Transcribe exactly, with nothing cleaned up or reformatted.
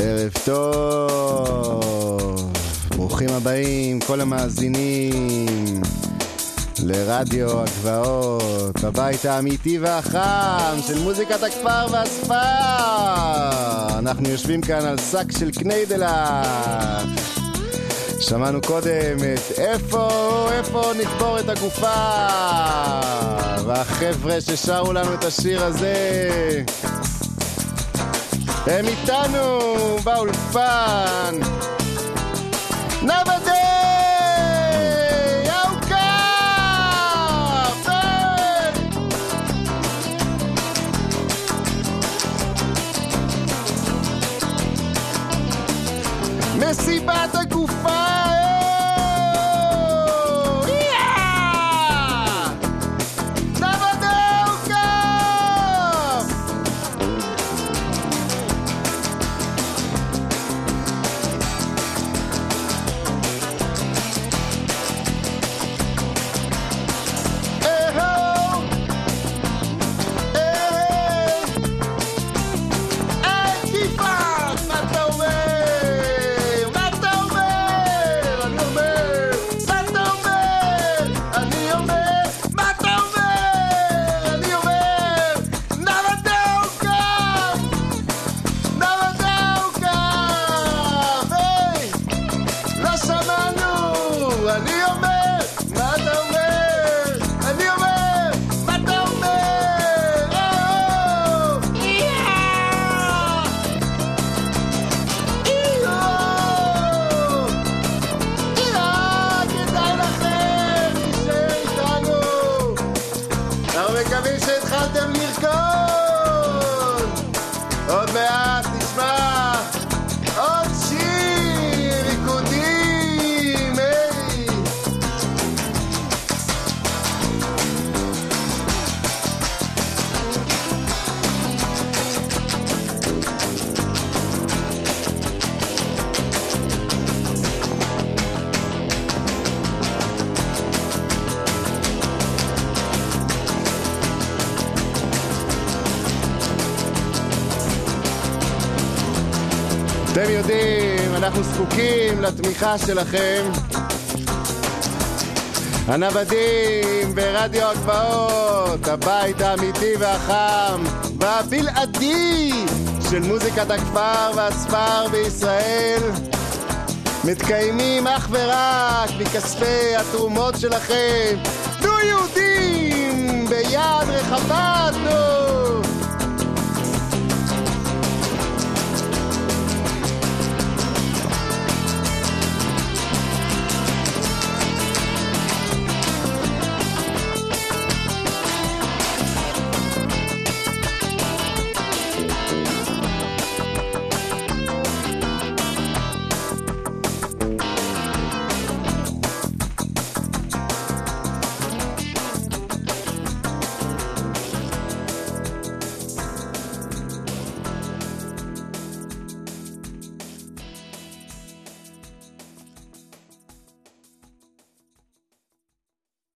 ערב טוב, ברוכים הבאים כל המאזינים לרדיו הגבעות, הבית האמיתי והחם של מוזיקת הכפר והספר. אנחנו יושבים כאן על שק של קניידלח. שמענו קודם את איפה, איפה נקבור את הגופה, והחבר'ה ששרו לנו את השיר הזה הם איתנו באולפן. נבדי מסיבת הגופה, אתם יודעים, אנחנו זקוקים לתמיכה שלכם. הנוודים ברדיו הגבעות, הבית האמיתי והחם והבלעדי של מוזיקת הכפר והספר בישראל, מתקיימים אך ורק מכספי התרומות שלכם. תנו יהודים ביד רחבה, תנו